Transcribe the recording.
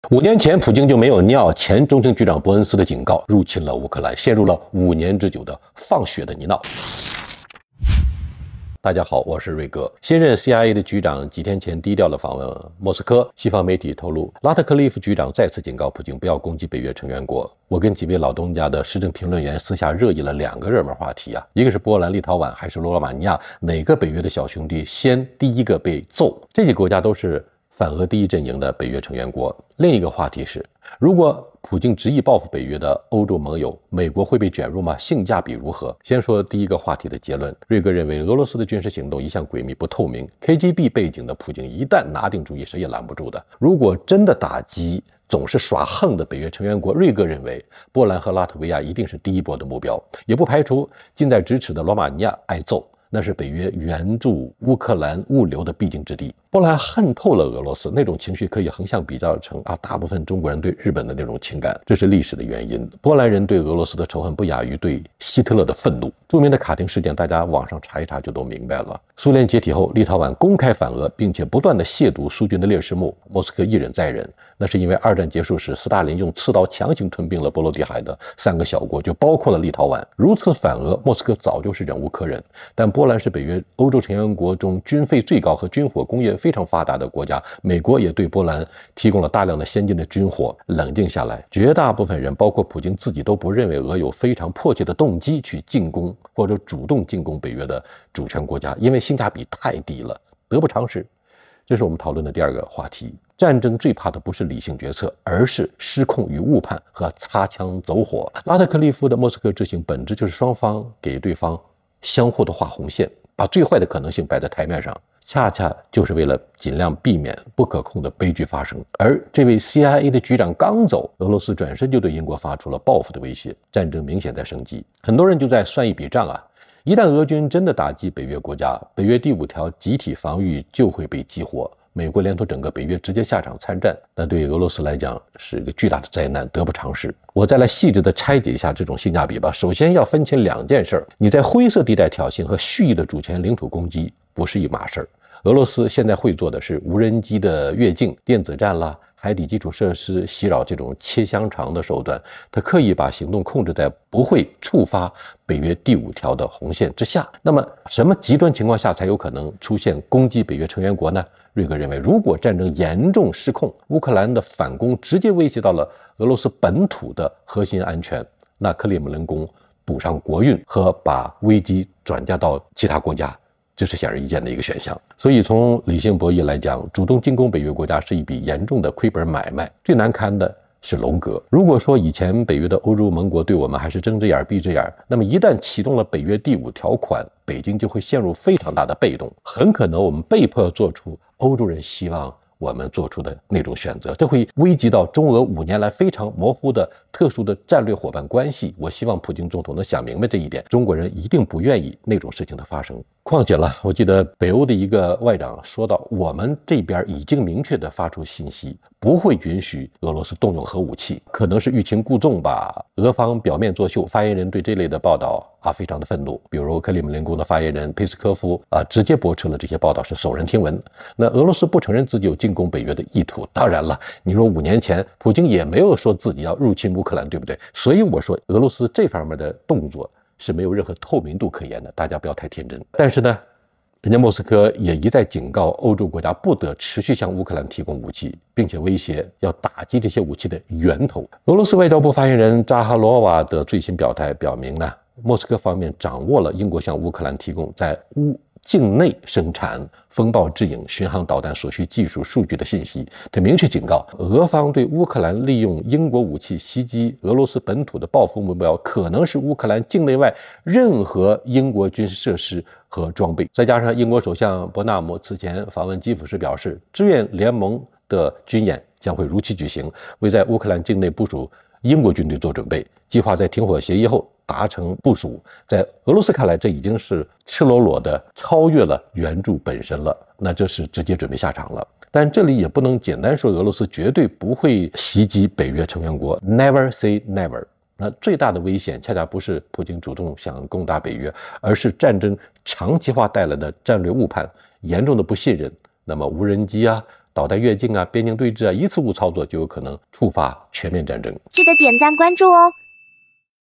5年前，普京就没有尿前中情局长伯恩斯的警告，入侵了乌克兰，陷入了5年之久的放血的泥淖。大家好，我是瑞哥。现任 CIA 的局长几天前低调地访问莫斯科，西方媒体透露，拉特克利夫局长再次警告普京不要攻击北约成员国。我跟几位老东家的时政评论员私下热议了2个热门话题啊，一个是波兰、立陶宛还是罗马尼亚，哪个北约的小兄弟先第一个被揍？这些国家都是反俄第一阵营的北约成员国。另一个话题是，如果普京执意报复北约的欧洲盟友，美国会被卷入吗？性价比如何？先说第一个话题的结论，瑞哥认为俄罗斯的军事行动一向诡秘不透明， KGB 背景的普京一旦拿定主意，谁也拦不住的。如果真的打击总是耍横的北约成员国，瑞哥认为波兰和拉脱维亚一定是第一波的目标，也不排除近在咫尺的罗马尼亚挨揍，那是北约援助乌克兰物流的必经之地。波兰恨透了俄罗斯，那种情绪可以横向比较成大部分中国人对日本的那种情感，这是历史的原因。波兰人对俄罗斯的仇恨不亚于对希特勒的愤怒。著名的卡廷事件，大家网上查一查就都明白了。苏联解体后，立陶宛公开反俄，并且不断的亵渎苏军的烈士墓，莫斯科一忍再忍。那是因为二战结束时，斯大林用刺刀强行吞并了波罗的海的3个小国，就包括了立陶宛。如此反俄，莫斯科早就是忍无可忍。但波兰是北约欧洲成员国中军费最高和军火工业非常发达的国家，美国也对波兰提供了大量的先进的军火。冷静下来，绝大部分人包括普京自己都不认为俄有非常迫切的动机去进攻或者主动进攻北约的主权国家，因为性价比太低了，得不偿失。这是我们讨论的第2个话题。战争最怕的不是理性决策，而是失控与误判和擦枪走火。拉特克利夫的莫斯科之行本质就是双方给对方相互的画红线，把最坏的可能性摆在台面上，恰恰就是为了尽量避免不可控的悲剧发生。而这位 CIA 的局长刚走，俄罗斯转身就对英国发出了报复的威胁，战争明显在升级。很多人就在算一笔账啊，一旦俄军真的打击北约国家，北约第5条集体防御就会被激活，美国连同整个北约直接下场参战，那对俄罗斯来讲是一个巨大的灾难，得不偿失。我再来细致的拆解一下这种性价比吧。首先要分清2件事，你在灰色地带挑衅和蓄意的主权领土攻击不是一码事儿。俄罗斯现在会做的是无人机的越境、电子战啦、海底基础设施袭扰这种切香肠的手段，他刻意把行动控制在不会触发北约第5条的红线之下。那么什么极端情况下才有可能出现攻击北约成员国呢？瑞哥认为，如果战争严重失控，乌克兰的反攻直接威胁到了俄罗斯本土的核心安全，那克里姆林宫堵上国运和把危机转嫁到其他国家，这是显而易见的一个选项。所以从理性博弈来讲，主动进攻北约国家是一笔严重的亏本买卖。最难堪的是龙格。如果说以前北约的欧洲盟国对我们还是睁只眼闭只眼，那么一旦启动了北约第5条款，北京就会陷入非常大的被动，很可能我们被迫做出欧洲人希望我们做出的那种选择，这会危及到中俄5年来非常模糊的特殊的战略伙伴关系。我希望普京总统能想明白这一点，中国人一定不愿意那种事情的发生。况且了，我记得北欧的一个外长说到，我们这边已经明确的发出信息，不会允许俄罗斯动用核武器。可能是欲擒故纵吧，俄方表面作秀，发言人对这类的报道非常的愤怒。比如克里姆林宫的发言人佩斯科夫直接驳斥了这些报道是耸人听闻。那俄罗斯不承认自己有进攻北约的意图，当然了，你说5年前普京也没有说自己要入侵乌克兰，对不对？所以我说俄罗斯这方面的动作是没有任何透明度可言的，大家不要太天真。但是呢，人家莫斯科也一再警告欧洲国家不得持续向乌克兰提供武器，并且威胁要打击这些武器的源头。俄罗斯外交部发言人扎哈罗娃的最新表态表明呢，莫斯科方面掌握了英国向乌克兰提供在乌境内生产风暴之影巡航导弹所需技术数据的信息。他明确警告，俄方对乌克兰利用英国武器袭击俄罗斯本土的报复目标，可能是乌克兰境内外任何英国军事设施和装备。再加上英国首相伯纳姆此前访问基辅时表示，志愿联盟的军演将会如期举行，为在乌克兰境内部署英国军队做准备，计划在停火协议后达成部署。在俄罗斯看来，这已经是赤裸裸的超越了援助本身了，那这是直接准备下场了。但这里也不能简单说俄罗斯绝对不会袭击北约成员国 ，never say never。那最大的危险恰恰不是普京主动想攻打北约，而是战争长期化带来的战略误判、严重的不信任。那么无人机导弹越境边境对峙一次误操作就有可能触发全面战争。 记得点赞关注哦。